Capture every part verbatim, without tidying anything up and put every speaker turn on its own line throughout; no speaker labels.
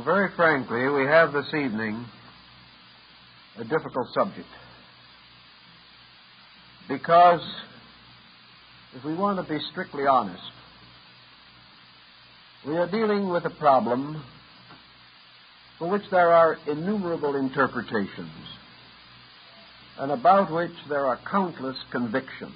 very frankly, we have this evening a difficult subject. Because if we want to be strictly honest, we are dealing with a problem for which there are innumerable interpretations and about which there are countless convictions.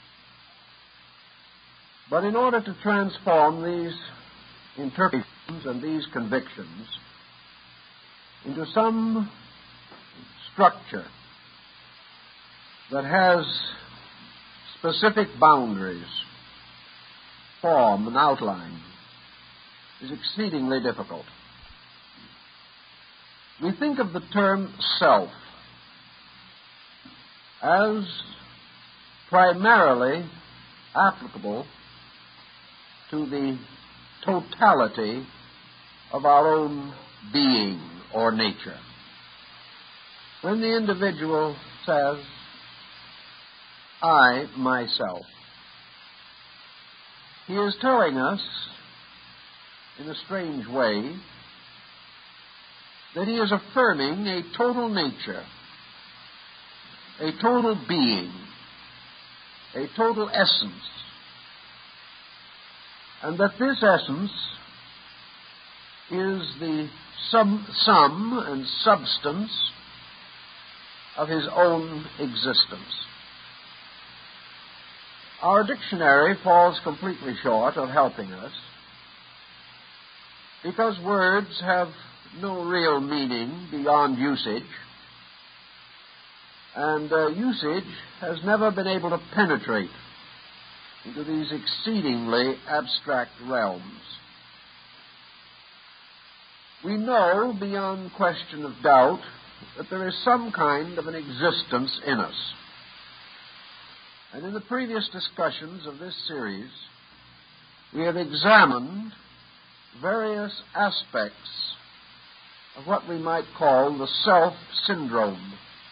But in order to transform these interpretations and these convictions into some structure that has specific boundaries, form, and outline, is exceedingly difficult. We think of the term self as primarily applicable to the totality of our own being or nature. When the individual says, I, myself, he is telling us, in a strange way, that he is affirming a total nature, a total being, a total essence, and that this essence is the sum, sum and substance of his own existence. Our dictionary falls completely short of helping us because words have no real meaning beyond usage, and uh, usage has never been able to penetrate into these exceedingly abstract realms. We know beyond question of doubt that there is some kind of an existence in us. And in the previous discussions of this series, we have examined various aspects of what we might call the self syndrome.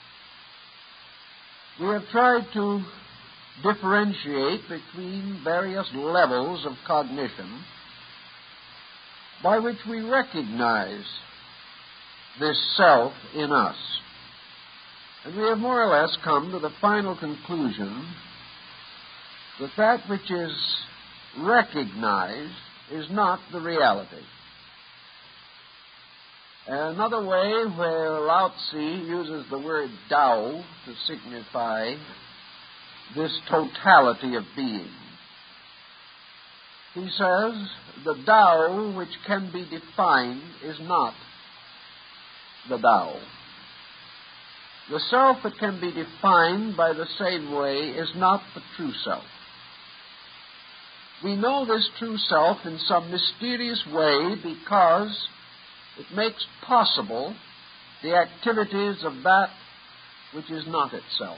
We have tried to differentiate between various levels of cognition by which we recognize this self in us. And we have more or less come to the final conclusion that that which is recognized is not the reality. Another way where Lao Tzu uses the word Tao to signify this totality of being. He says, the Tao which can be defined is not the Tao. The self that can be defined by the same way is not the true self. We know this true self in some mysterious way because it makes possible the activities of that which is not itself.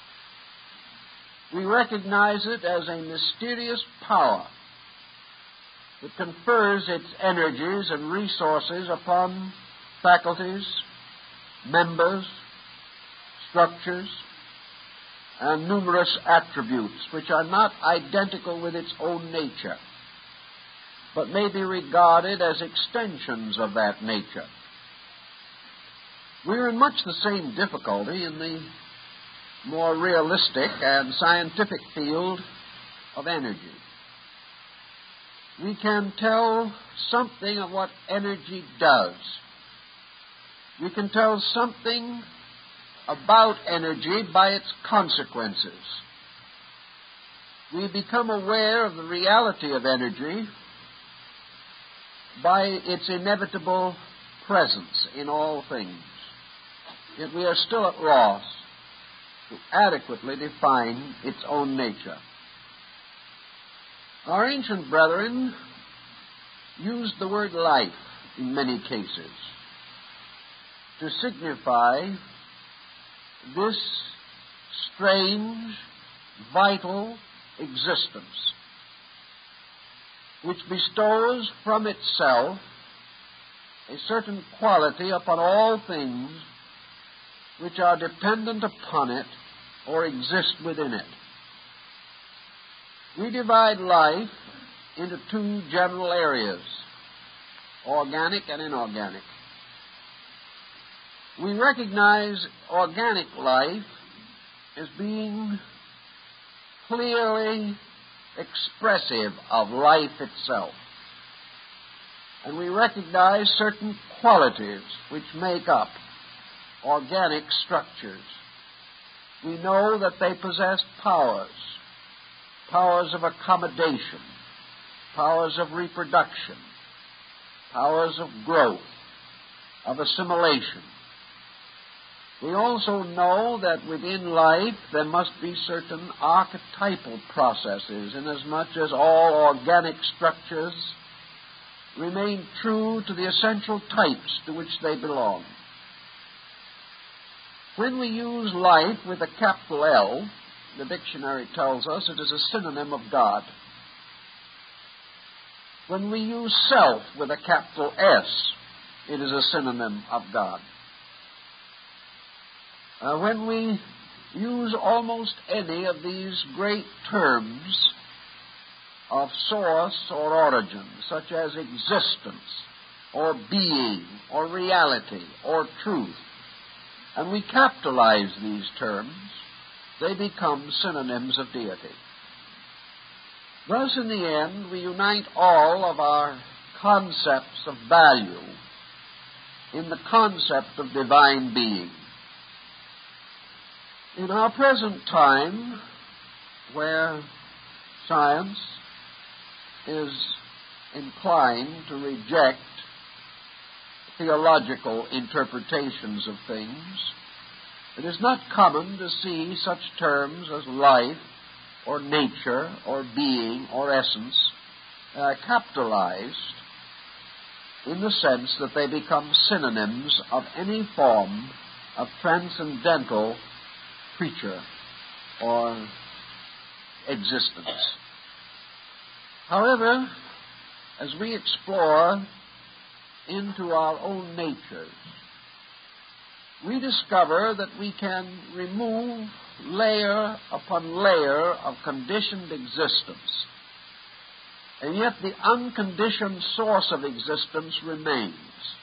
We recognize it as a mysterious power that confers its energies and resources upon faculties, members, structures, and numerous attributes which are not identical with its own nature, but may be regarded as extensions of that nature. We're in much the same difficulty in the more realistic and scientific field of energy. We can tell something of what energy does. We can tell something about energy by its consequences. We become aware of the reality of energy by its inevitable presence in all things. Yet we are still at loss to adequately define its own nature. Our ancient brethren used the word life in many cases to signify this strange, vital existence which bestows from itself a certain quality upon all things which are dependent upon it or exist within it. We divide life into two general areas. organic and inorganic. We recognize organic life as being clearly expressive of life itself. And we recognize certain qualities which make up organic structures. We know that they possess powers, powers of accommodation, powers of reproduction, powers of growth, of assimilation. We also know that within life there must be certain archetypal processes, inasmuch as all organic structures remain true to the essential types to which they belong. When we use life with a capital L, the dictionary tells us it is a synonym of God. When we use self with a capital S, it is a synonym of God. Uh, when we use almost any of these great terms of source or origin, such as existence, or being, or reality, or truth, and we capitalize these terms, they become synonyms of deity. Thus, in the end, we unite all of our concepts of value in the concept of divine being. In our present time, where science is inclined to reject theological interpretations of things, it is not common to see such terms as life or nature or being or essence uh, capitalized in the sense that they become synonyms of any form of transcendental creature or existence. However, as we explore into our own natures, we discover that we can remove layer upon layer of conditioned existence, and yet the unconditioned source of existence remains.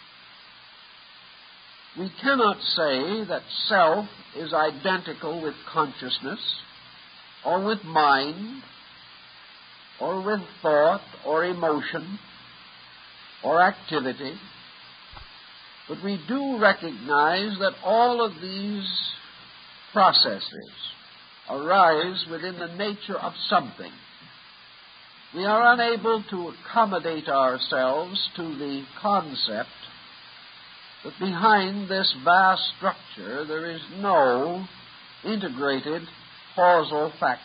We cannot say that self is identical with consciousness, or with mind, or with thought, or emotion, or activity, but we do recognize that all of these processes arise within the nature of something. We are unable to accommodate ourselves to the concept that behind this vast structure there is no integrated causal factor.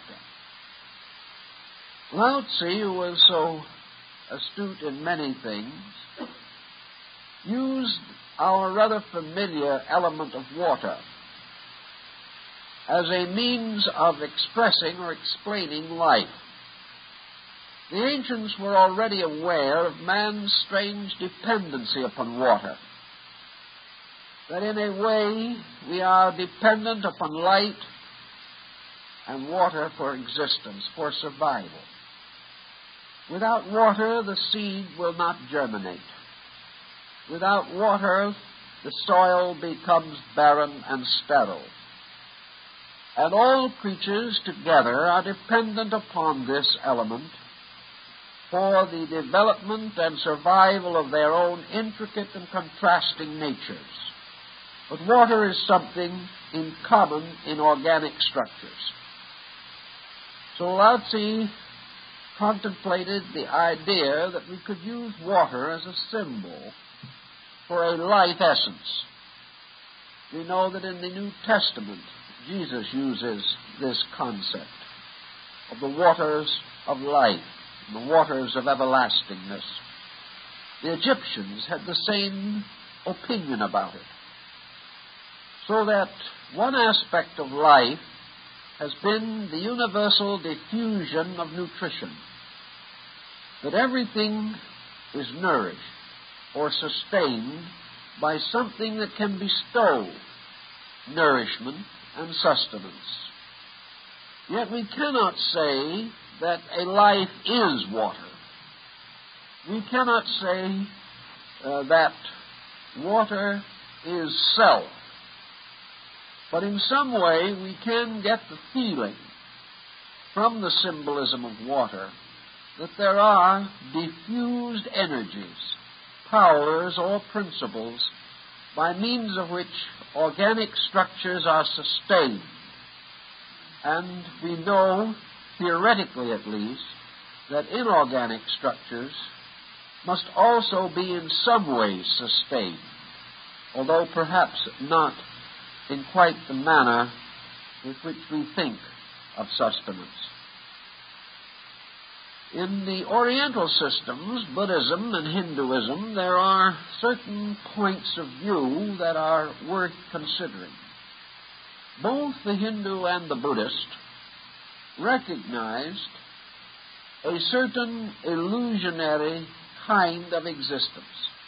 Lao Tzu, who was so astute in many things, used our rather familiar element of water as a means of expressing or explaining life. The ancients were already aware of man's strange dependency upon water, that in a way we are dependent upon light and water for existence, for survival. Without water, the seed will not germinate. Without water, the soil becomes barren and sterile. And all creatures together are dependent upon this element for the development and survival of their own intricate and contrasting natures. But water is something in common in organic structures. So Lao Tzu contemplated the idea that we could use water as a symbol for a life essence. We know that in the New Testament, Jesus uses this concept of the waters of life, the waters of everlastingness. The Egyptians had the same opinion about it. So that one aspect of life has been the universal diffusion of nutrition, that everything is nourished or sustained by something that can bestow nourishment and sustenance. Yet we cannot say that a life is water. We cannot say uh, that water is self. But in some way we can get the feeling from the symbolism of water that there are diffused energies, powers, or principles by means of which organic structures are sustained. And we know, theoretically at least, that inorganic structures must also be in some way sustained, although perhaps not in quite the manner with which we think of sustenance. In the Oriental systems, Buddhism and Hinduism, there are certain points of view that are worth considering. Both the Hindu and the Buddhist recognized a certain illusionary kind of existence.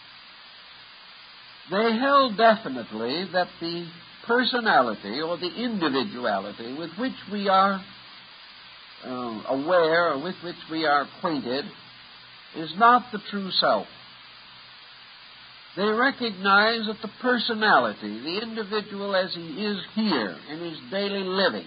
They held definitely that the personality or the individuality with which we are uh, aware or with which we are acquainted is not the true self. They recognize that the personality, the individual as he is here in his daily living,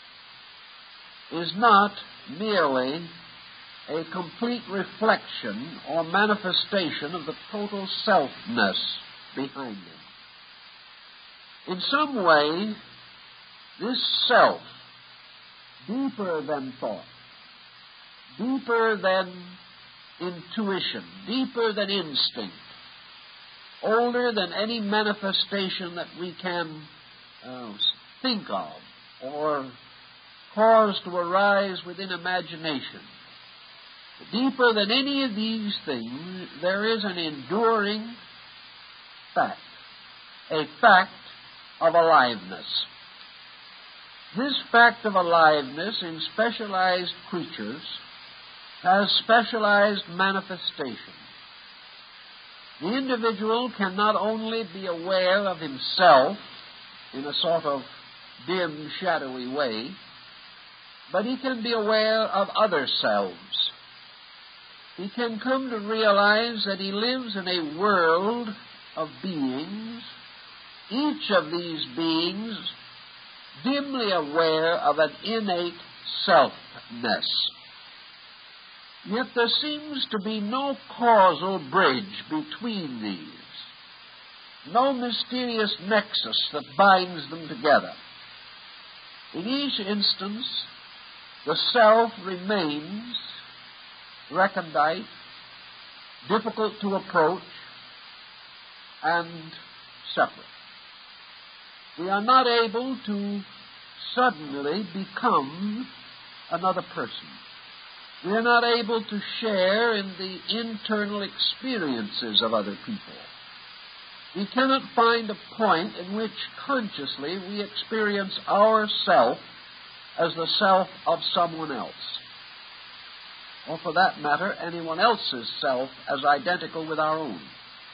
is not merely a complete reflection or manifestation of the total selfness behind him. In some way, this self, deeper than thought, deeper than intuition, deeper than instinct, older than any manifestation that we can uh, think of or cause to arise within imagination, deeper than any of these things, there is an enduring fact, a fact of aliveness. This fact of aliveness in specialized creatures has specialized manifestation. The individual can not only be aware of himself in a sort of dim, shadowy way, but he can be aware of other selves. He can come to realize that he lives in a world of beings, each of these beings dimly aware of an innate selfness. Yet there seems to be no causal bridge between these, no mysterious nexus that binds them together. In each instance, the self remains recondite, difficult to approach, and separate. We are not able to suddenly become another person. We are not able to share in the internal experiences of other people. We cannot find a point in which consciously we experience our self as the self of someone else, or for that matter, anyone else's self as identical with our own.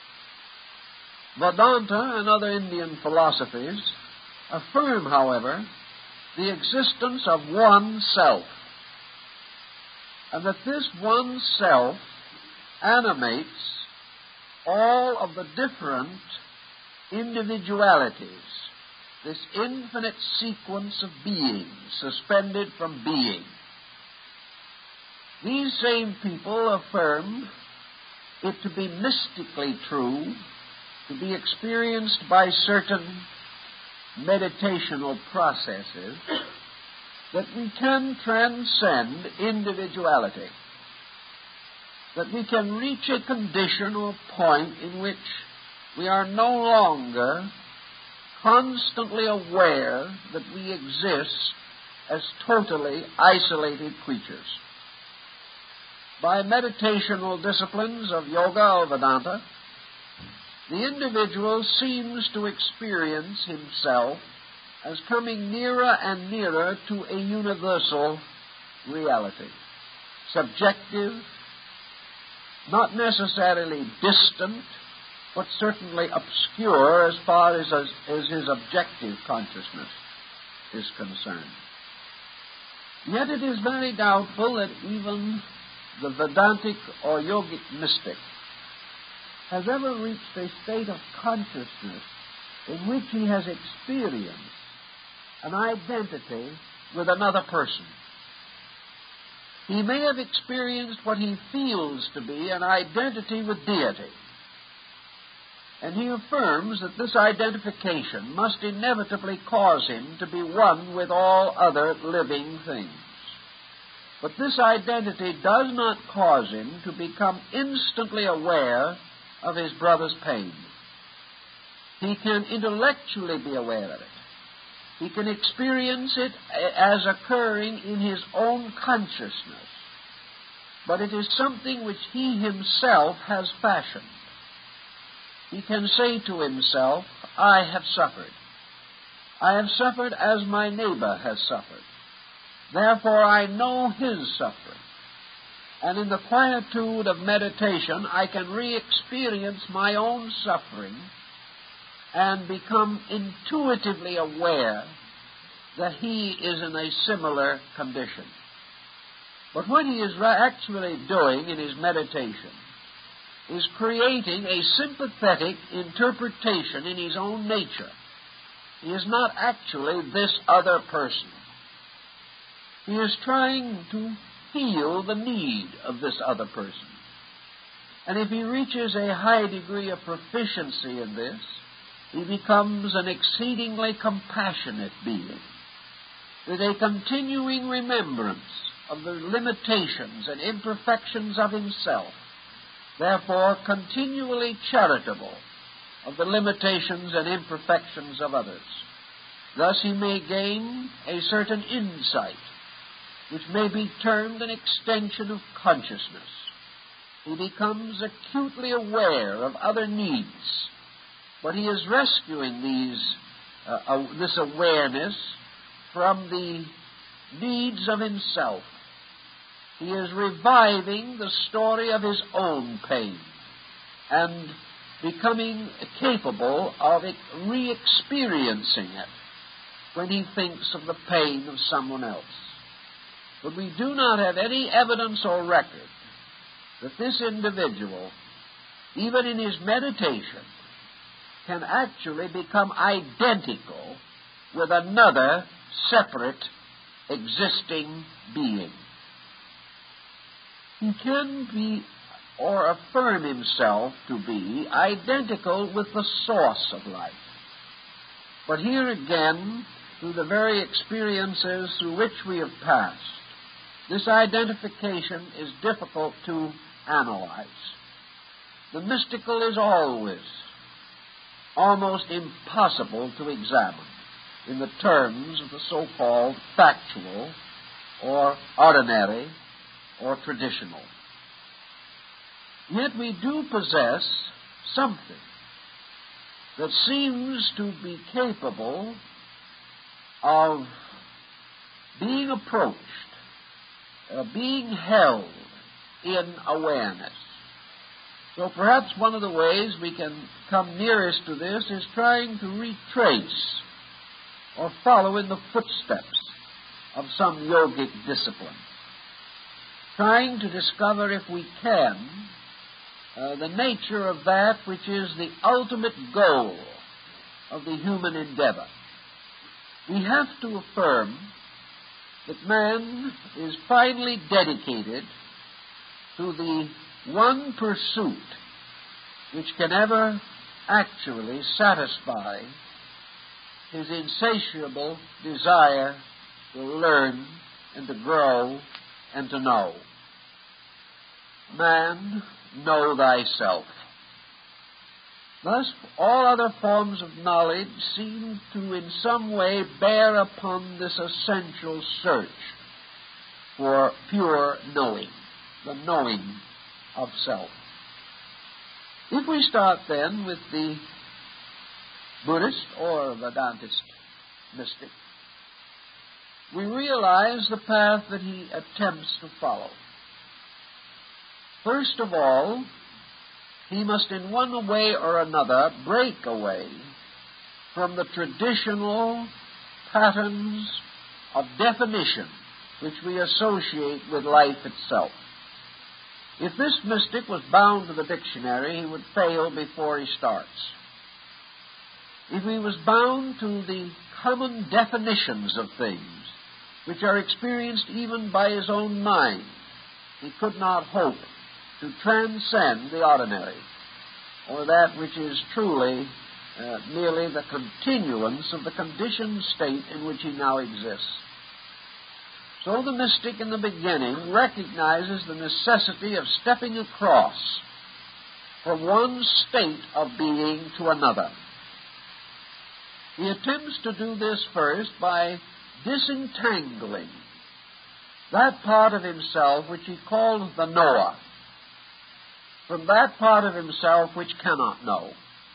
Vedanta and other Indian philosophies affirm, however, the existence of one self, and that this one self animates all of the different individualities, this infinite sequence of beings suspended from being. These same people affirm it to be mystically true, to be experienced by certain meditational processes, that we can transcend individuality, that we can reach a condition or point in which we are no longer constantly aware that we exist as totally isolated creatures. By meditational disciplines of yoga or Vedanta, the individual seems to experience himself as coming nearer and nearer to a universal reality, subjective, not necessarily distant, but certainly obscure as far as, as, as his objective consciousness is concerned. Yet it is very doubtful that even the Vedantic or yogic mystic has ever reached a state of consciousness in which he has experienced an identity with another person. He may have experienced what he feels to be an identity with deity. And he affirms that this identification must inevitably cause him to be one with all other living things. But this identity does not cause him to become instantly aware of his brother's pain. He can intellectually be aware of it. He can experience it as occurring in his own consciousness. But it is something which he himself has fashioned. He can say to himself, I have suffered. I have suffered as my neighbor has suffered. Therefore I know his suffering. And in the quietude of meditation, I can re-experience my own suffering and become intuitively aware that he is in a similar condition. But what he is actually doing in his meditation is creating a sympathetic interpretation in his own nature. He is not actually this other person. He is trying to feel the need of this other person. And if he reaches a high degree of proficiency in this, he becomes an exceedingly compassionate being, with a continuing remembrance of the limitations and imperfections of himself, therefore continually charitable of the limitations and imperfections of others. Thus he may gain a certain insight, which may be termed an extension of consciousness. He becomes acutely aware of other needs, but he is rescuing these, uh, uh, this awareness from the needs of himself. He is reviving the story of his own pain and becoming capable of re-experiencing it when he thinks of the pain of someone else. But we do not have any evidence or record that this individual, even in his meditation, can actually become identical with another separate existing being. He can be, or affirm himself to be, identical with the source of life. But here again, through the very experiences through which we have passed, this identification is difficult to analyze. The mystical is always almost impossible to examine in the terms of the so-called factual or ordinary or traditional. Yet we do possess something that seems to be capable of being approached, uh, being held in awareness. So perhaps one of the ways we can come nearest to this is trying to retrace or follow in the footsteps of some yogic discipline, trying to discover, if we can, uh, the nature of that which is the ultimate goal of the human endeavor. We have to affirm that man is finally dedicated to the one pursuit which can ever actually satisfy his insatiable desire to learn and to grow and to know. Man, know thyself. Thus, all other forms of knowledge seem to in some way bear upon this essential search for pure knowing, the knowing of self. If we start then with the Buddhist or Vedantist mystic, we realize the path that he attempts to follow. First of all, he must in one way or another break away from the traditional patterns of definition which we associate with life itself. If this mystic was bound to the dictionary, he would fail before he starts. If he was bound to the common definitions of things, which are experienced even by his own mind, he could not hope to transcend the ordinary, or that which is truly uh, merely the continuance of the conditioned state in which he now exists. So the mystic in the beginning recognizes the necessity of stepping across from one state of being to another. He attempts to do this first by disentangling that part of himself which he calls the knower from that part of himself which cannot know.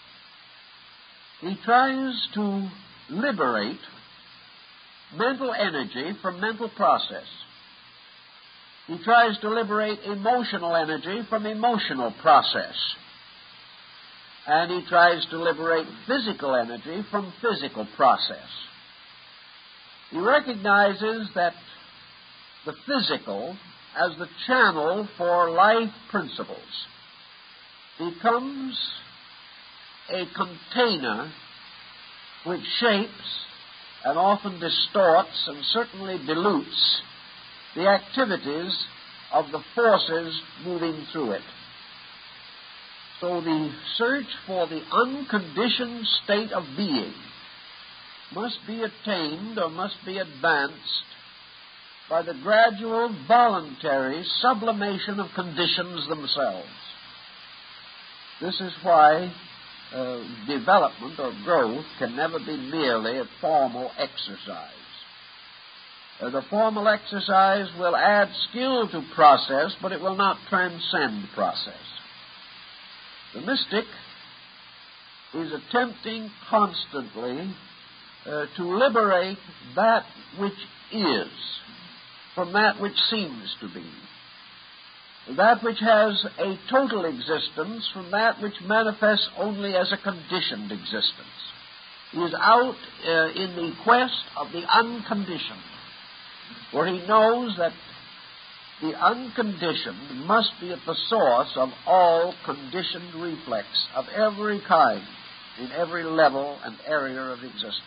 He tries to liberate mental energy from mental process. He tries to liberate emotional energy from emotional process. And he tries to liberate physical energy from physical process. He recognizes that the physical, as the channel for life principles, becomes a container which shapes and often distorts and certainly dilutes the activities of the forces moving through it. So the search for the unconditioned state of being must be attained or must be advanced by the gradual, voluntary sublimation of conditions themselves. This is why uh, development or growth can never be merely a formal exercise. Uh, the formal exercise will add skill to process, but it will not transcend process. The mystic is attempting constantly uh, to liberate that which is from that which seems to be, that which has a total existence from that which manifests only as a conditioned existence. He is out uh, in the quest of the unconditioned, where he knows that the unconditioned must be at the source of all conditioned reflex of every kind, in every level and area of existence.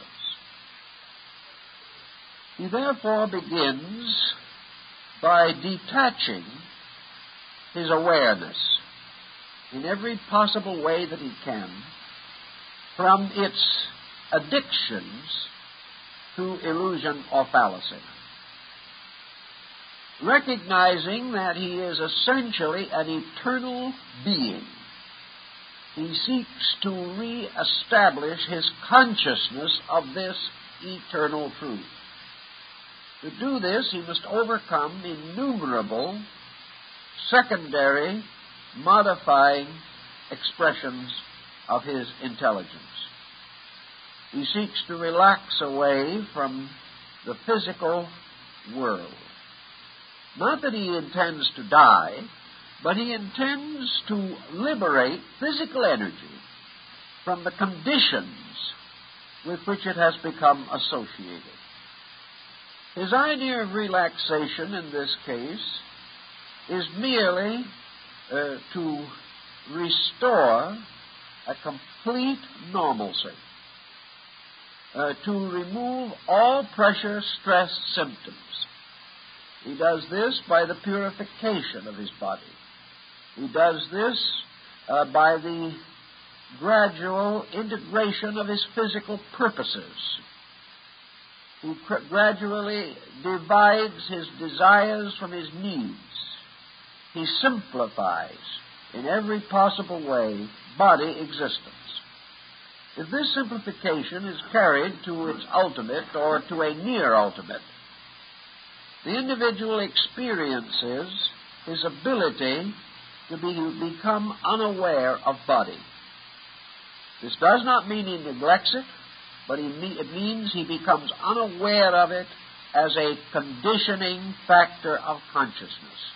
He therefore begins by detaching his awareness in every possible way that he can from its addictions to illusion or fallacy. Recognizing that he is essentially an eternal being, he seeks to re-establish his consciousness of this eternal truth. To do this, he must overcome innumerable secondary modifying expressions of his intelligence. He seeks to relax away from the physical world. Not that he intends to die, but he intends to liberate physical energy from the conditions with which it has become associated. His idea of relaxation in this case is merely uh, to restore a complete normalcy, uh, to remove all pressure, stress, symptoms. He does this by the purification of his body. He does this uh, by the gradual integration of his physical purposes. He cr- gradually divides his desires from his needs. He simplifies, in every possible way, body existence. If this simplification is carried to its ultimate or to a near ultimate, the individual experiences his ability to be, become unaware of body. This does not mean he neglects it, but he, it means he becomes unaware of it as a conditioning factor of consciousness.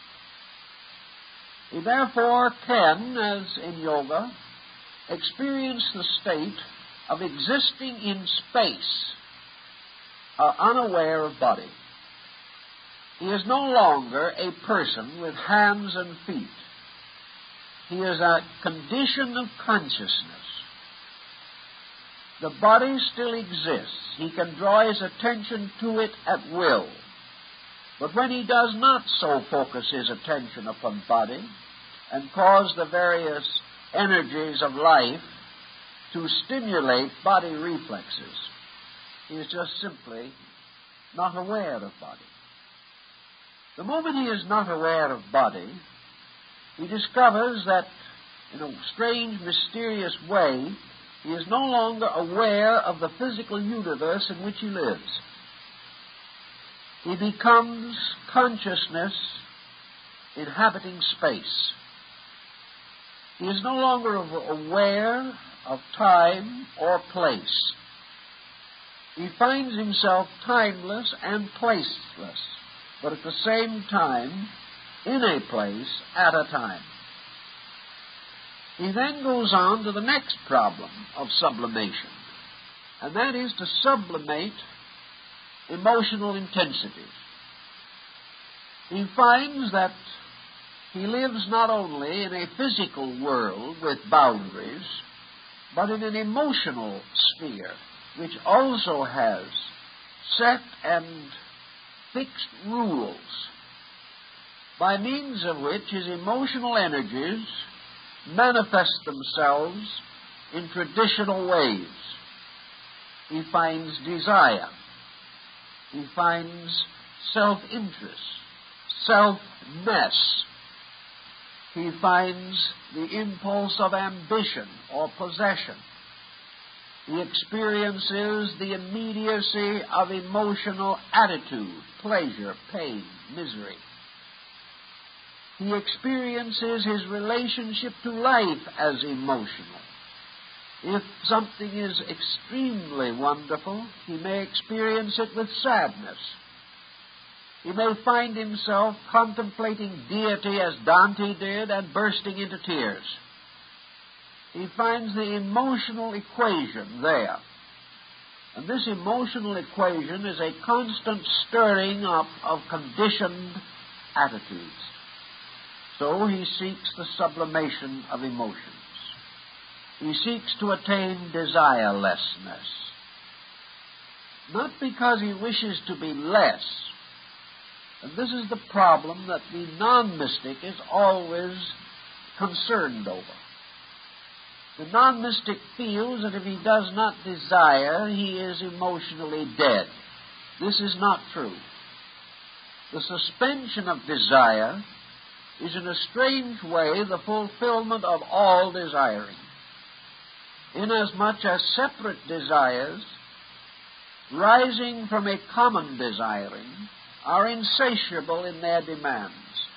He therefore can, as in yoga, experience the state of existing in space, uh, unaware of body. He is no longer a person with hands and feet. He is a condition of consciousness. The body still exists. He can draw his attention to it at will. But when he does not so focus his attention upon body and cause the various energies of life to stimulate body reflexes, he is just simply not aware of body. The moment he is not aware of body, he discovers that in a strange, mysterious way, he is no longer aware of the physical universe in which he lives. He becomes consciousness inhabiting space. He is no longer aware of time or place. He finds himself timeless and placeless, but at the same time in a place at a time. He then goes on to the next problem of sublimation, and that is to sublimate emotional intensities. He finds that he lives not only in a physical world with boundaries, but in an emotional sphere which also has set and fixed rules, by means of which his emotional energies manifest themselves in traditional ways. He finds desire. He finds self-interest, self-ness. He finds the impulse of ambition or possession. He experiences the immediacy of emotional attitude, pleasure, pain, misery. He experiences his relationship to life as emotional. If something is extremely wonderful, he may experience it with sadness. He may find himself contemplating deity as Dante did and bursting into tears. He finds the emotional equation there. And this emotional equation is a constant stirring up of conditioned attitudes. So he seeks the sublimation of emotions. He seeks to attain desirelessness. Not because he wishes to be less. And this is the problem that the non-mystic is always concerned over. The non-mystic feels that if he does not desire, he is emotionally dead. This is not true. The suspension of desire is in a strange way the fulfillment of all desiring, inasmuch as separate desires, rising from a common desiring, are insatiable in their demands.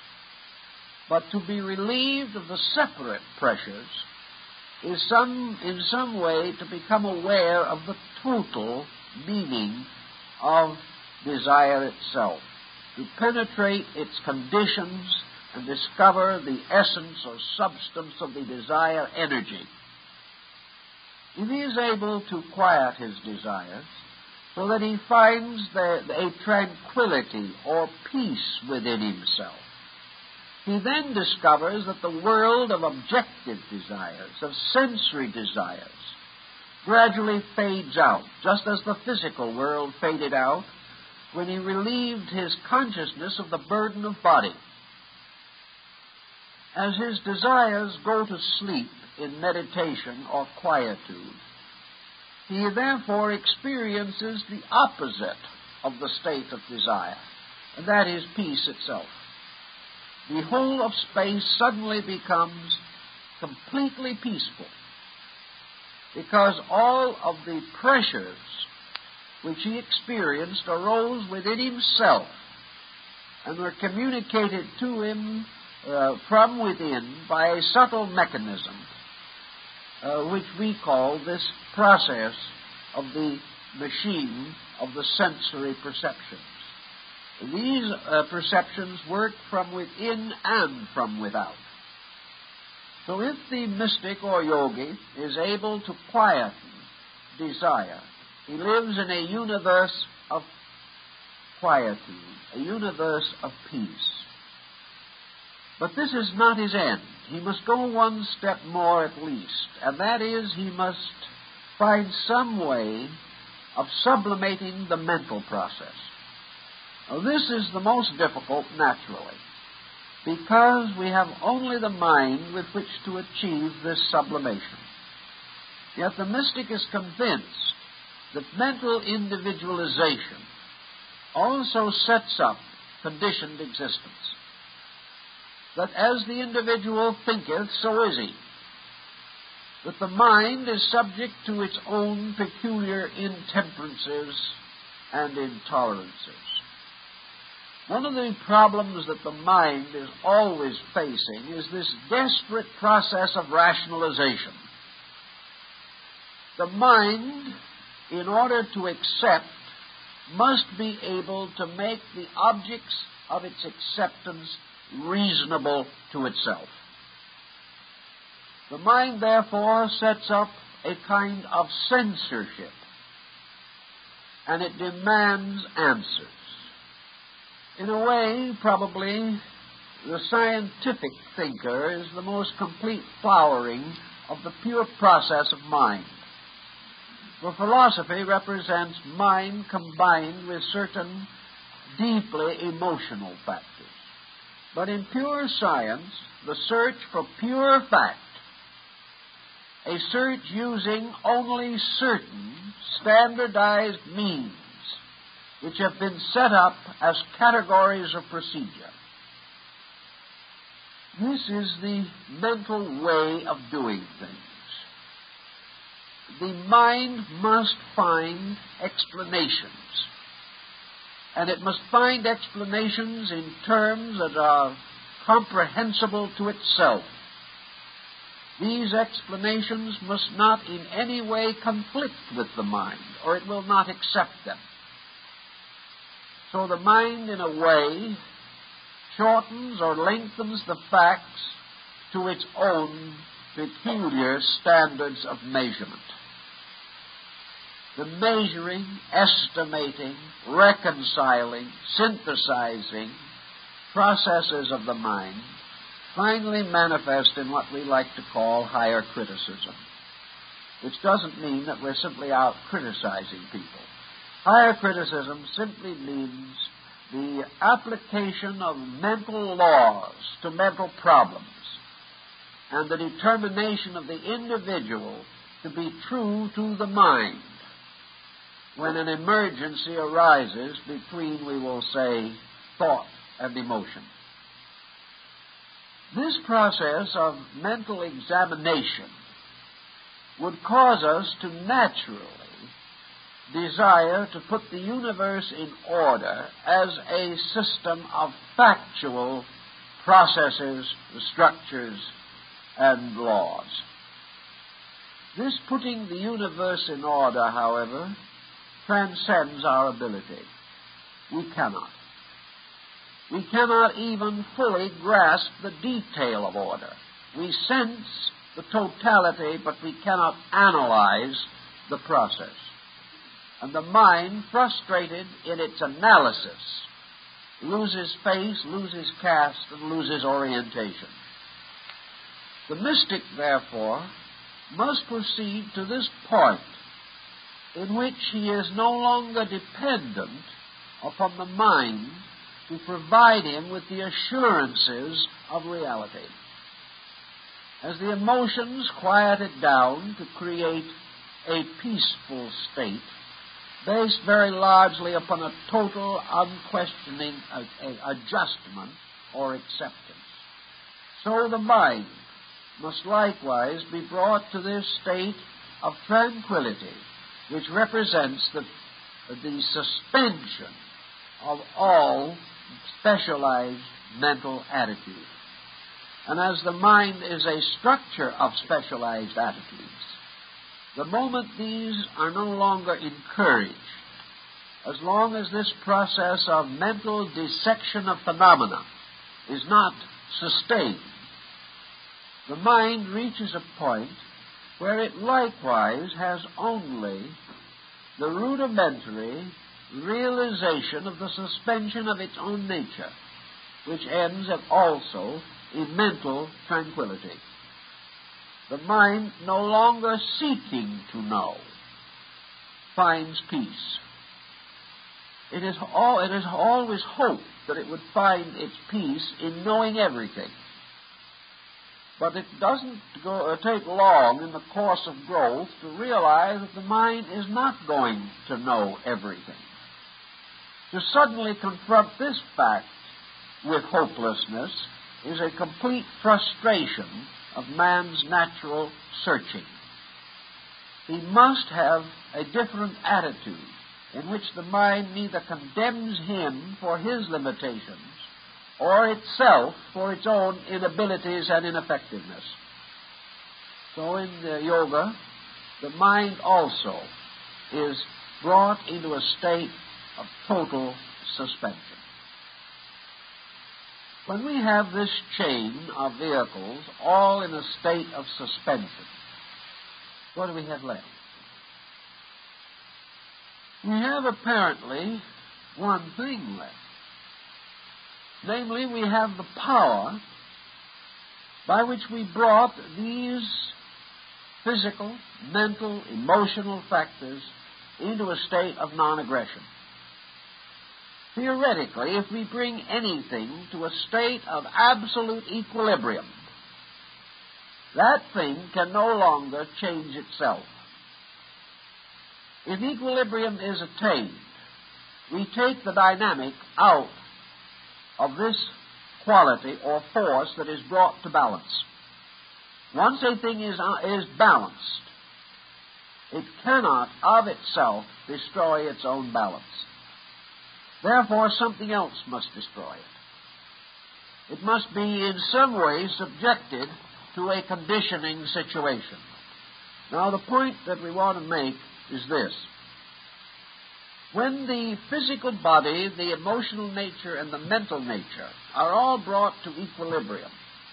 But to be relieved of the separate pressures is some, in some way to become aware of the total meaning of desire itself, to penetrate its conditions and discover the essence or substance of the desire energy. If he is able to quiet his desires so that he finds the, a tranquility or peace within himself, he then discovers that the world of objective desires, of sensory desires, gradually fades out, just as the physical world faded out when he relieved his consciousness of the burden of body. As his desires go to sleep in meditation or quietude, he therefore experiences the opposite of the state of desire, and that is peace itself. The whole of space suddenly becomes completely peaceful, because all of the pressures which he experienced arose within himself and were communicated to him uh, from within by a subtle mechanism, uh, which we call this process of the machine of the sensory perceptions. These uh, perceptions work from within and from without. So if the mystic or yogi is able to quieten desire, he lives in a universe of quietude, a universe of peace. But this is not his end. He must go one step more at least, and that is he must find some way of sublimating the mental process. Now, this is the most difficult, naturally, because we have only the mind with which to achieve this sublimation. Yet the mystic is convinced that mental individualization also sets up conditioned existence. That as the individual thinketh, so is he. That the mind is subject to its own peculiar intemperances and intolerances. One of the problems that the mind is always facing is this desperate process of rationalization. The mind, in order to accept, must be able to make the objects of its acceptance reasonable to itself. The mind, therefore, sets up a kind of censorship, and it demands answers. In a way, probably, the scientific thinker is the most complete flowering of the pure process of mind. For philosophy represents mind combined with certain deeply emotional factors. But in pure science, the search for pure fact, a search using only certain standardized means which have been set up as categories of procedure. This is the mental way of doing things. The mind must find explanations, and it must find explanations in terms that are comprehensible to itself. These explanations must not in any way conflict with the mind, or it will not accept them. So the mind, in a way, shortens or lengthens the facts to its own peculiar standards of measurement. The measuring, estimating, reconciling, synthesizing processes of the mind finally manifest in what we like to call higher criticism, which doesn't mean that we're simply out criticizing people. Higher criticism simply means the application of mental laws to mental problems and the determination of the individual to be true to the mind when an emergency arises between, we will say, thought and emotion. This process of mental examination would cause us to naturally desire to put the universe in order as a system of factual processes, structures, and laws. This putting the universe in order, however, transcends our ability. We cannot. We cannot even fully grasp the detail of order. We sense the totality, but we cannot analyze the process. And the mind, frustrated in its analysis, loses face, loses cast, and loses orientation. The mystic, therefore, must proceed to this point in which he is no longer dependent upon the mind to provide him with the assurances of reality. As the emotions quieted down to create a peaceful state, based very largely upon a total, unquestioning uh, adjustment or acceptance, so the mind must likewise be brought to this state of tranquility, which represents the, the suspension of all specialized mental attitude. And as the mind is a structure of specialized attitudes, the moment these are no longer encouraged, as long as this process of mental dissection of phenomena is not sustained, the mind reaches a point where it likewise has only the rudimentary realization of the suspension of its own nature, which ends also in mental tranquility. The mind, no longer seeking to know, finds peace. It is, all, it is always hoped that it would find its peace in knowing everything. But it doesn't go, uh, take long in the course of growth to realize that the mind is not going to know everything. To suddenly confront this fact with hopelessness is a complete frustration of man's natural searching. He must have a different attitude in which the mind neither condemns him for his limitations or itself for its own inabilities and ineffectiveness. So in the yoga, the mind also is brought into a state of total suspension. When we have this chain of vehicles all in a state of suspension, what do we have left? We have apparently one thing left. Namely, we have the power by which we brought these physical, mental, emotional factors into a state of non-aggression. Theoretically, if we bring anything to a state of absolute equilibrium, that thing can no longer change itself. If equilibrium is attained, we take the dynamic out of this quality or force that is brought to balance. Once a thing is, uh, is balanced, it cannot of itself destroy its own balance. Therefore, something else must destroy it. It must be in some way subjected to a conditioning situation. Now, the point that we want to make is this. When the physical body, the emotional nature, and the mental nature are all brought to equilibrium,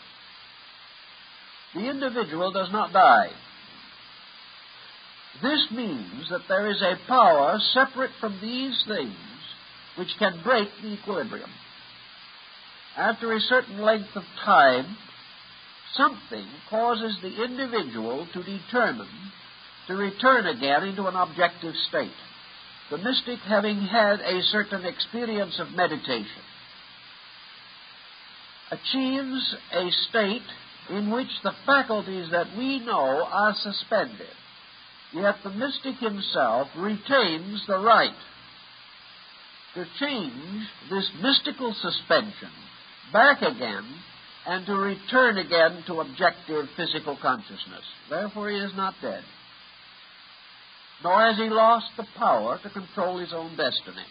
the individual does not die. This means that there is a power separate from these things which can break the equilibrium. After a certain length of time, something causes the individual to determine to return again into an objective state. The mystic, having had a certain experience of meditation, achieves a state in which the faculties that we know are suspended. Yet the mystic himself retains the right to change this mystical suspension back again and to return again to objective physical consciousness. Therefore, he is not dead, nor has he lost the power to control his own destiny.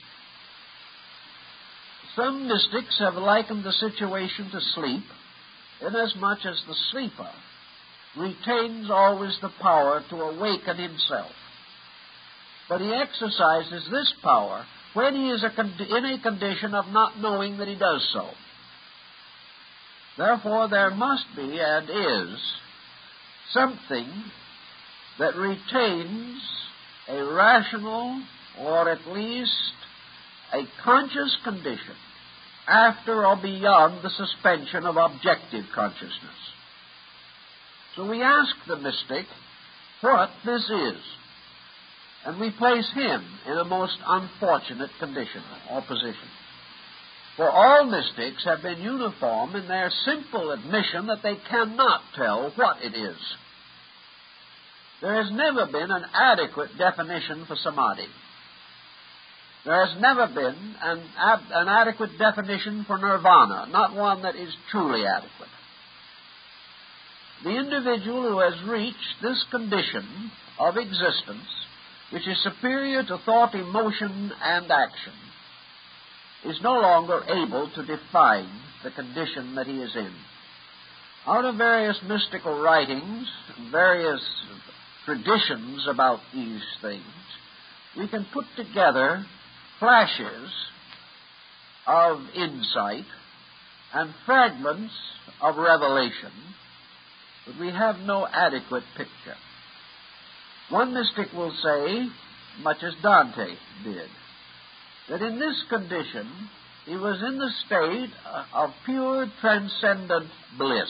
Some mystics have likened the situation to sleep, inasmuch as the sleeper retains always the power to awaken himself. But he exercises this power when he is in a condition of not knowing that he does so. Therefore, there must be, and is, something that retains a rational, or at least a conscious condition after or beyond the suspension of objective consciousness. So we ask the mystic what this is, and we place him in a most unfortunate condition or position. For all mystics have been uniform in their simple admission that they cannot tell what it is. There has never been an adequate definition for samadhi. There has never been an, ab- an adequate definition for nirvana, not one that is truly adequate. The individual who has reached this condition of existence, which is superior to thought, emotion, and action, is no longer able to define the condition that he is in. Out of various mystical writings, various traditions about these things, we can put together flashes of insight and fragments of revelation, but we have no adequate picture. One mystic will say, much as Dante did, that in this condition he was in the state of pure transcendent bliss,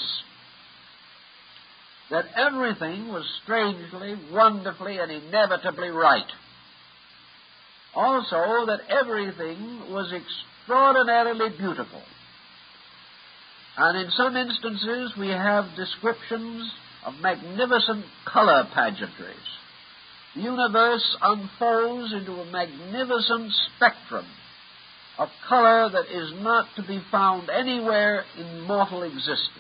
that everything was strangely, wonderfully, and inevitably right. Also, that everything was extraordinarily beautiful. And in some instances, we have descriptions of magnificent color pageantries. The universe unfolds into a magnificent spectrum of color that is not to be found anywhere in mortal existence.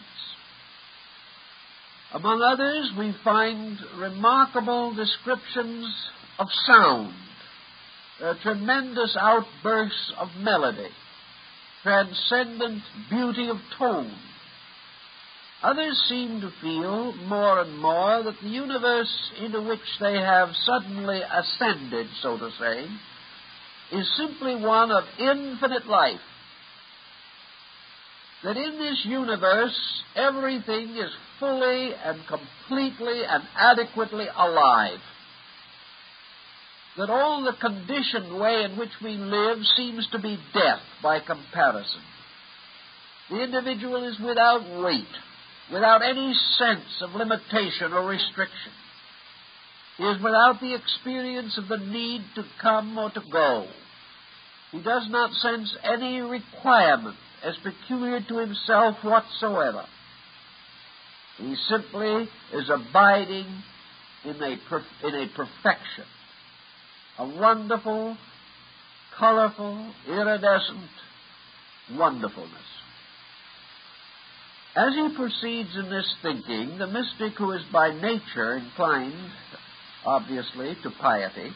Among others, we find remarkable descriptions of sound, uh, tremendous outbursts of melody, transcendent beauty of tone. Others seem to feel more and more that the universe into which they have suddenly ascended, so to say, is simply one of infinite life. That in this universe everything is fully and completely and adequately alive. That all the conditioned way in which we live seems to be death by comparison. The individual is without weight, without any sense of limitation or restriction. He is without the experience of the need to come or to go. He does not sense any requirement as peculiar to himself whatsoever. He simply is abiding in a, perf- in a perfection, a wonderful, colorful, iridescent wonderfulness. As he proceeds in this thinking, the mystic, who is by nature inclined, obviously, to piety,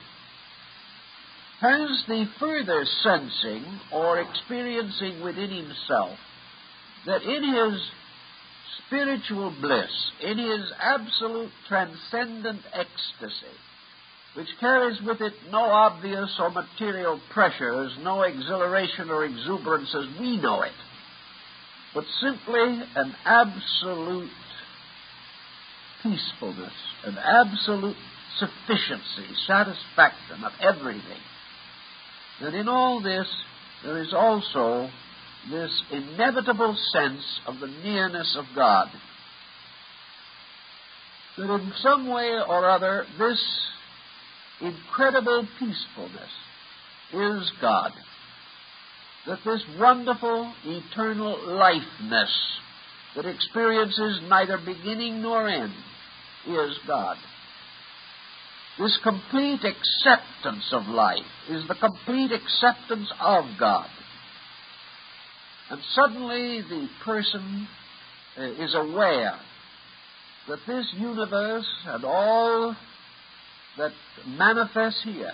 has the further sensing or experiencing within himself that in his spiritual bliss, in his absolute transcendent ecstasy, which carries with it no obvious or material pressures, no exhilaration or exuberance as we know it, but simply an absolute peacefulness, an absolute sufficiency, satisfaction of everything. That in all this, there is also this inevitable sense of the nearness of God. That in some way or other, this incredible peacefulness is God. That this wonderful, eternal lifeness that experiences neither beginning nor end is God. This complete acceptance of life is the complete acceptance of God. And suddenly the person uh, is aware that this universe and all that manifests here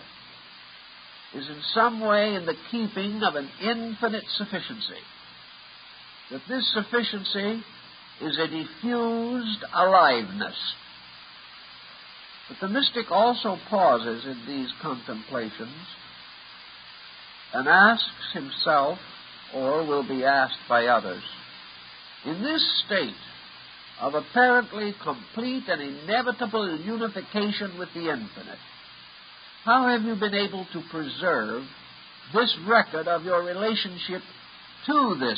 is in some way in the keeping of an infinite sufficiency. That this sufficiency is a diffused aliveness. But the mystic also pauses in these contemplations and asks himself, or will be asked by others, in this state of apparently complete and inevitable unification with the infinite, how have you been able to preserve this record of your relationship to this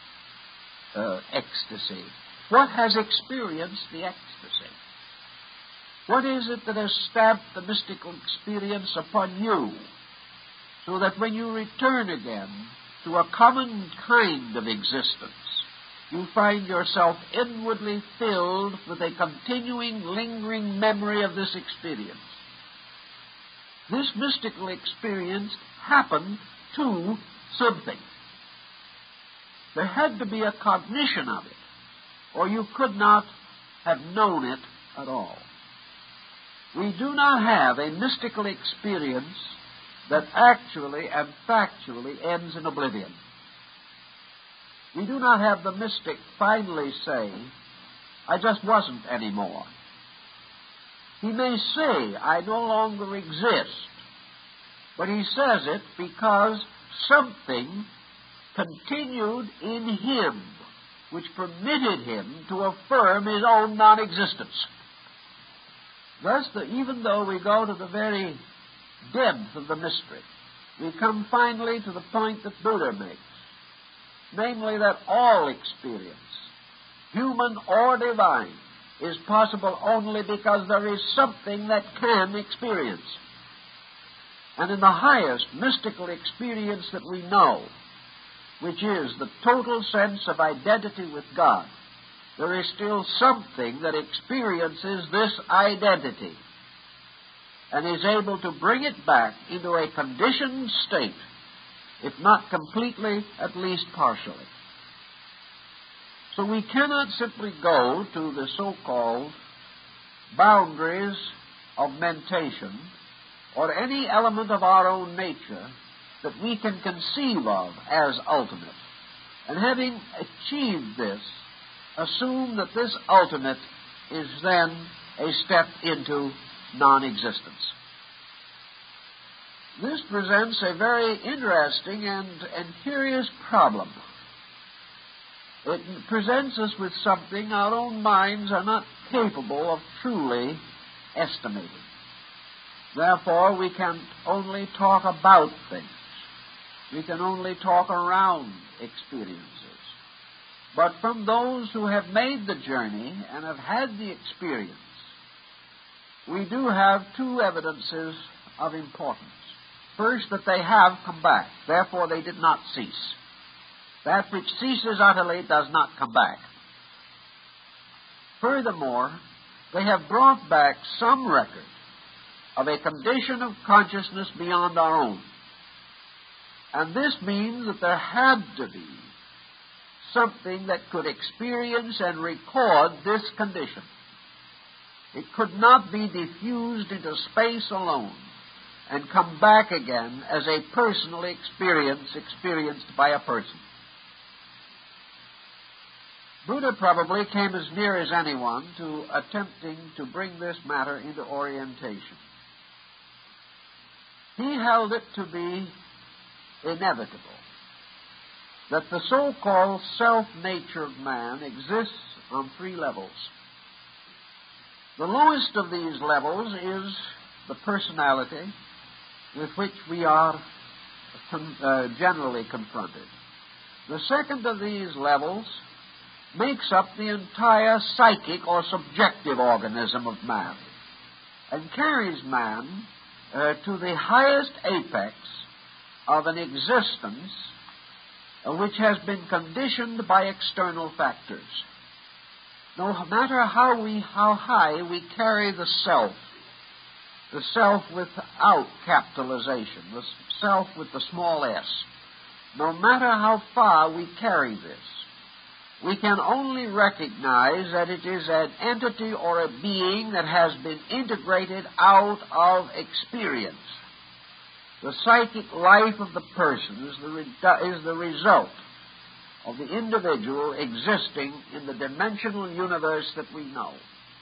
uh, ecstasy? What has experienced the ecstasy? What is it that has stamped the mystical experience upon you, so that when you return again to a common kind of existence, you find yourself inwardly filled with a continuing, lingering memory of this experience? This mystical experience happened to something. There had to be a cognition of it, or you could not have known it at all. We do not have a mystical experience that actually and factually ends in oblivion. We do not have the mystic finally say, I just wasn't anymore. He may say, I no longer exist, but he says it because something continued in him which permitted him to affirm his own non-existence. Thus, the, even though we go to the very depth of the mystery, we come finally to the point that Buddha makes, namely that all experience, human or divine, is possible only because there is something that can experience. And in the highest mystical experience that we know, which is the total sense of identity with God, there is still something that experiences this identity and is able to bring it back into a conditioned state, if not completely, at least partially. So we cannot simply go to the so-called boundaries of mentation or any element of our own nature that we can conceive of as ultimate, and having achieved this, assume that this ultimate is then a step into non-existence. This presents a very interesting and, and curious problem. It presents us with something our own minds are not capable of truly estimating. Therefore, we can only talk about things. We can only talk around experiences. But from those who have made the journey and have had the experience, we do have two evidences of importance. First, that they have come back. Therefore, they did not cease. That which ceases utterly does not come back. Furthermore, they have brought back some record of a condition of consciousness beyond our own. And this means that there had to be something that could experience and record this condition. It could not be diffused into space alone and come back again as a personal experience experienced by a person. Buddha probably came as near as anyone to attempting to bring this matter into orientation. He held it to be inevitable that the so-called self-nature of man exists on three levels. The lowest of these levels is the personality with which we are con- uh, generally confronted. The second of these levels makes up the entire psychic or subjective organism of man and carries man uh, to the highest apex of an existence uh, which has been conditioned by external factors. No matter how we, how high we carry the self, the self without capitalization, the self with the small s, no matter how far we carry this, we can only recognize that it is an entity or a being that has been integrated out of experience. The psychic life of the person is the, re- is the result of the individual existing in the dimensional universe that we know.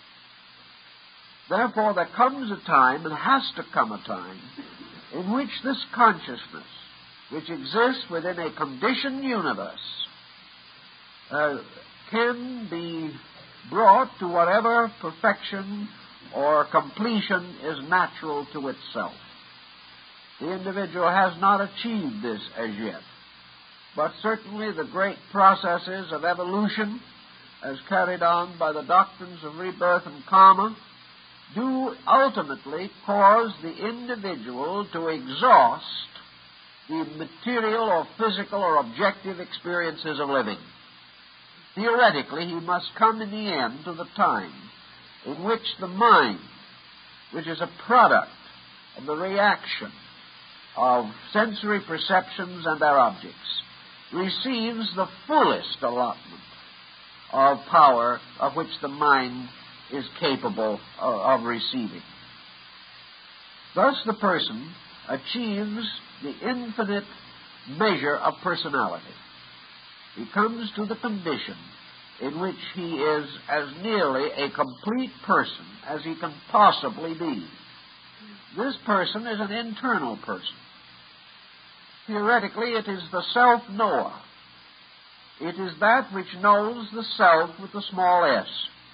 Therefore, there comes a time, and has to come a time, in which this consciousness, which exists within a conditioned universe, uh, can be brought to whatever perfection or completion is natural to itself. The individual has not achieved this as yet, but certainly the great processes of evolution, as carried on by the doctrines of rebirth and karma, do ultimately cause the individual to exhaust the material or physical or objective experiences of living. Theoretically, he must come in the end to the time in which the mind, which is a product of the reaction of sensory perceptions and their objects, receives the fullest allotment of power of which the mind is capable of, of receiving. Thus the person achieves the infinite measure of personality. He comes to the condition in which he is as nearly a complete person as he can possibly be. This person is an internal person. Theoretically, it is the self-knower. It is that which knows the self with the small s.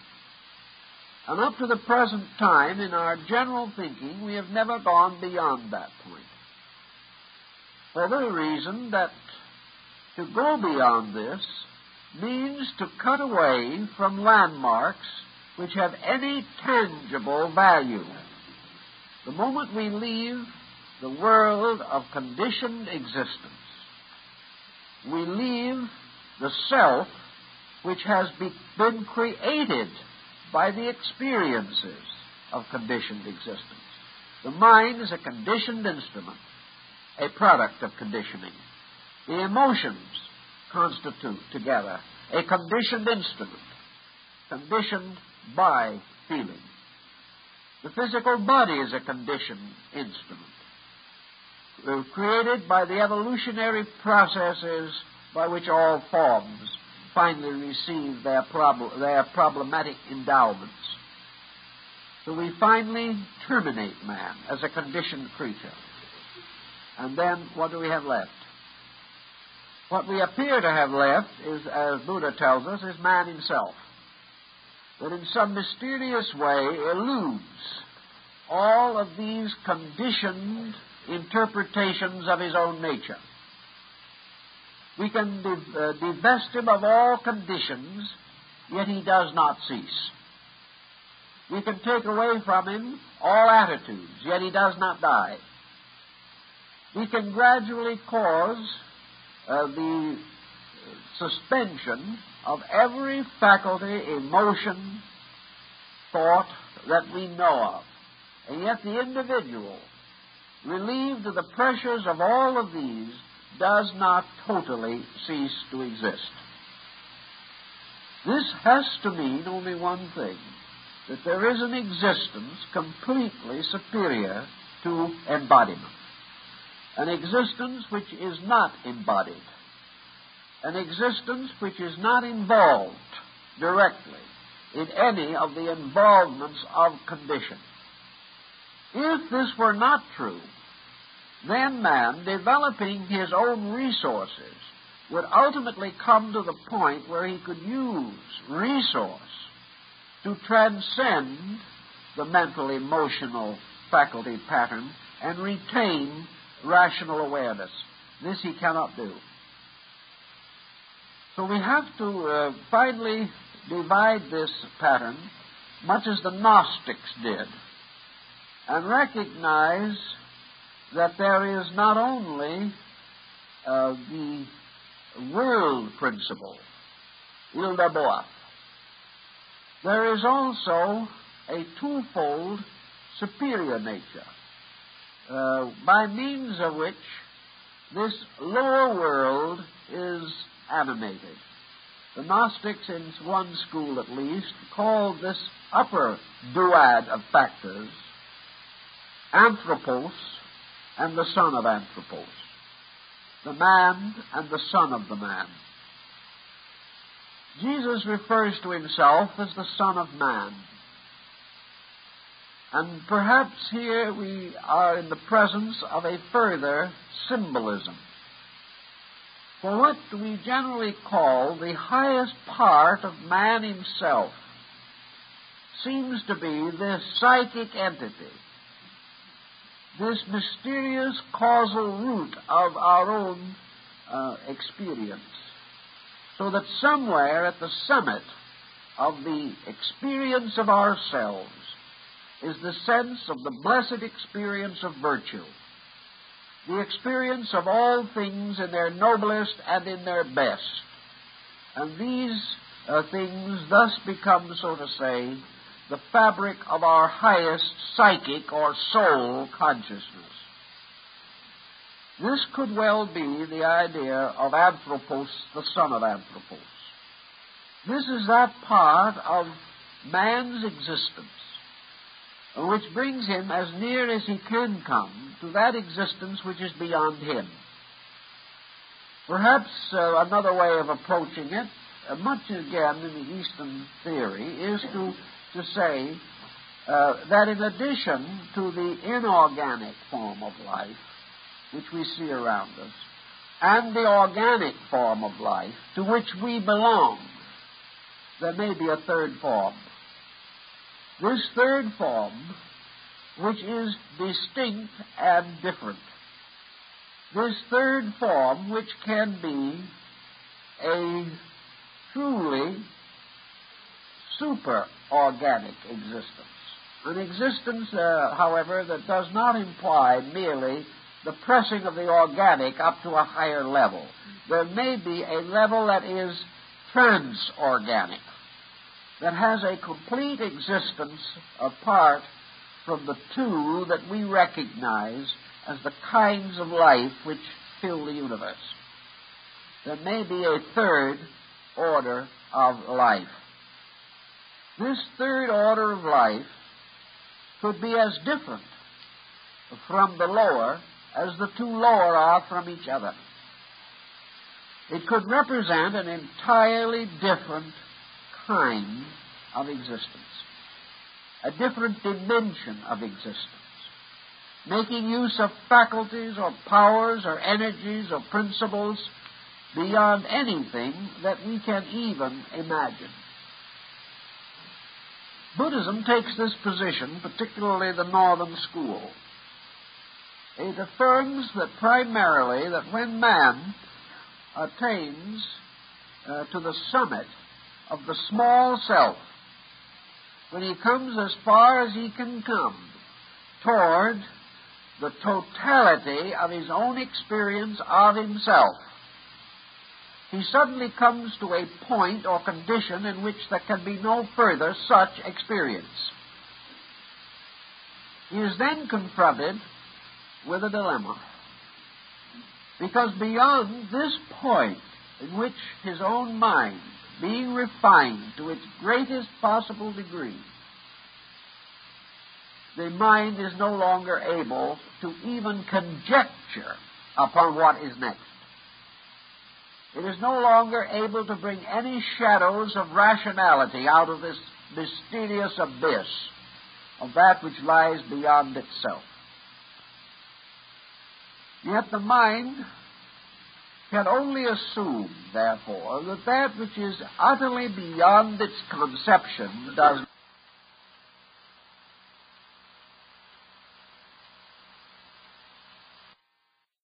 And up to the present time, in our general thinking, we have never gone beyond that point. for the reason that to go beyond this means to cut away from landmarks which have any tangible value. The moment we leave the world of conditioned existence, we leave the self which has be, been created by the experiences of conditioned existence. The mind is a conditioned instrument, a product of conditioning. The emotions constitute together a conditioned instrument, conditioned by feeling. The physical body is a conditioned instrument, created by the evolutionary processes by which all forms finally receive their, prob- their problematic endowments. So we finally terminate man as a conditioned creature. And then what do we have left? What we appear to have left is, as Buddha tells us, is man himself, that in some mysterious way eludes all of these conditioned interpretations of his own nature. We can div- uh, divest him of all conditions, yet he does not cease. We can take away from him all attitudes, yet he does not die. We can gradually cause uh, the suspension of every faculty, emotion, thought that we know of. And yet the individual, relieved of the pressures of all of these, does not totally cease to exist. This has to mean only one thing, that there is an existence completely superior to embodiment, an existence which is not embodied, an existence which is not involved directly in any of the involvements of condition. If this were not true, then man, developing his own resources, would ultimately come to the point where he could use resource to transcend the mental, emotional faculty pattern and retain rational awareness. This he cannot do. So we have to uh, finally divide this pattern, much as the Gnostics did, and recognize that there is not only uh, the world principle, il d'abord, there is also a twofold superior nature, uh, by means of which this lower world is animated. The Gnostics, in one school at least, called this upper duad of factors Anthropos and the son of Anthropos, the man and the son of the man. Jesus refers to himself as the Son of Man. And perhaps here we are in the presence of a further symbolism. For what we generally call the highest part of man himself seems to be this psychic entity, this mysterious causal root of our own uh, experience. So that somewhere at the summit of the experience of ourselves is the sense of the blessed experience of virtue, the experience of all things in their noblest and in their best. And these uh, things thus become, so to say, the fabric of our highest psychic or soul consciousness. This could well be the idea of Anthropos, the son of Anthropos. This is that part of man's existence which brings him as near as he can come to that existence which is beyond him. Perhaps uh, another way of approaching it, uh, much again in the Eastern theory, is to, to say uh, that in addition to the inorganic form of life, which we see around us, and the organic form of life to which we belong, there may be a third form. This third form, which is distinct and different. this third form, which can be a truly super-organic existence. An existence, uh, however, that does not imply merely the pressing of the organic up to a higher level. There may be a level that is transorganic, that has a complete existence apart from the two that we recognize as the kinds of life which fill the universe. There may be a third order of life. This third order of life could be as different from the lower as the two lower are from each other. It could represent an entirely different kind of existence, a different dimension of existence, making use of faculties or powers or energies or principles beyond anything that we can even imagine. Buddhism takes this position, particularly the Northern School. It affirms that primarily that when man attains uh, to the summit of the small self, when he comes as far as he can come toward the totality of his own experience of himself, he suddenly comes to a point or condition in which there can be no further such experience. He is then confronted with a dilemma, because beyond this point in which his own mind, being refined to its greatest possible degree, the mind is no longer able to even conjecture upon what is next. It is no longer able to bring any shadows of rationality out of this mysterious abyss of that which lies beyond itself. Yet the mind can only assume, therefore, that that which is utterly beyond its conception does